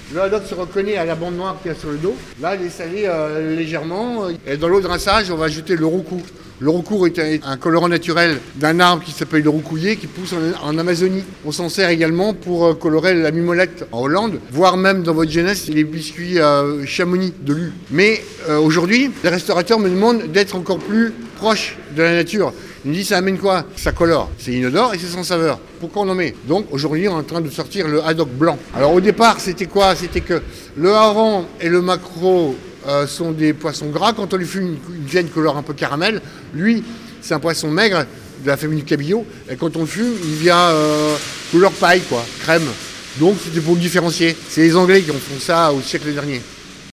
Le haddock se reconnaît à la bande noire qu'il y a sur le dos. Là, il est salé légèrement. Et dans l'eau de rinçage, on va ajouter le roucou. Le roucou est un colorant naturel d'un arbre qui s'appelle le roucouiller, qui pousse en Amazonie. On s'en sert également pour colorer la mimolette en Hollande, voire même dans votre jeunesse, les biscuits Chamonix de Lue. Mais aujourd'hui, les restaurateurs me demandent d'être encore plus proche de la nature. Ils me disent, ça amène quoi? Ça colore. C'est inodore et c'est sans saveur. Pourquoi on en met? Donc aujourd'hui, on est en train de sortir le haddock blanc. Alors au départ, c'était quoi? C'était que le hareng et le maquereau sont des poissons gras. Quand on lui fume, ils deviennent couleur un peu caramel. Lui, c'est un poisson maigre de la famille du cabillaud. Et quand on le fume, il vient couleur paille, quoi, crème. Donc c'était pour le différencier. C'est les Anglais qui ont fait ça au siècle dernier.